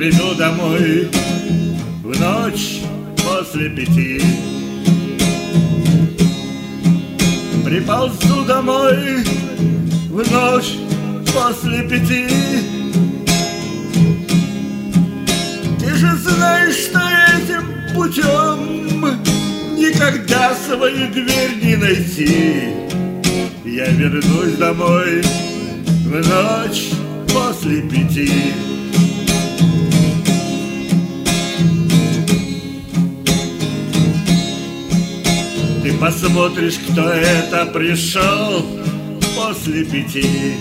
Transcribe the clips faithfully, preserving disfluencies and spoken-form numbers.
приду домой в ночь после пяти. Приползу домой в ночь после пяти. Ты же знаешь, что этим путем никогда свою дверь не найти. Я вернусь домой в ночь после пяти. Ты посмотришь, кто это пришел после пяти.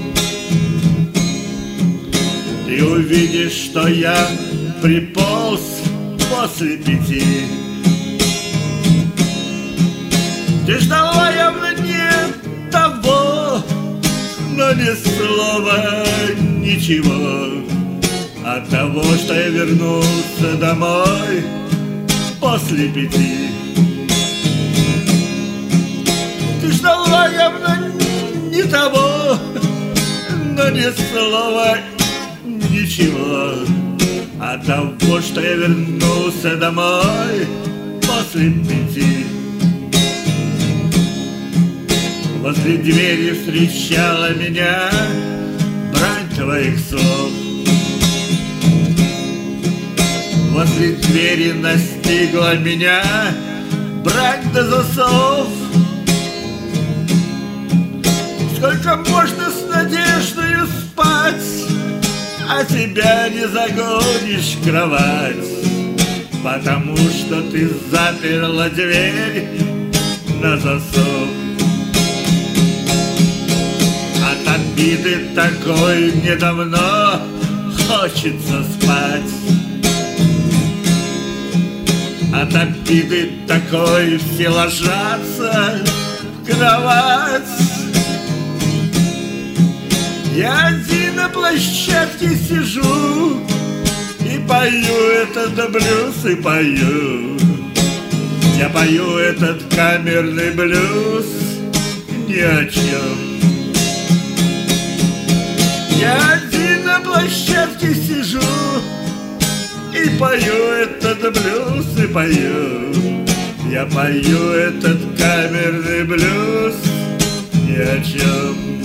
Ты увидишь, что я приполз после пяти. Ты ждала явно не того, но ни слова, ничего от того, что я вернулся домой после пяти. Ты ждала явно не того, но ни слова, ничего от того, что я вернулся домой после пяти. Возле двери встречала меня брань твоих слов. Возле двери настигла меня брань до засов. Сколько можно с надеждою спать, а тебя не загонишь в кровать, потому что ты заперла дверь на засов. От обиды такой мне давно хочется спать. От обиды такой все ложатся в кровать. Я один на площадке сижу и пою этот блюз, и пою. Я пою этот камерный блюз ни о чем. Я один на площадке сижу и пою этот блюз, и пою. Я пою этот камерный блюз ни о чем.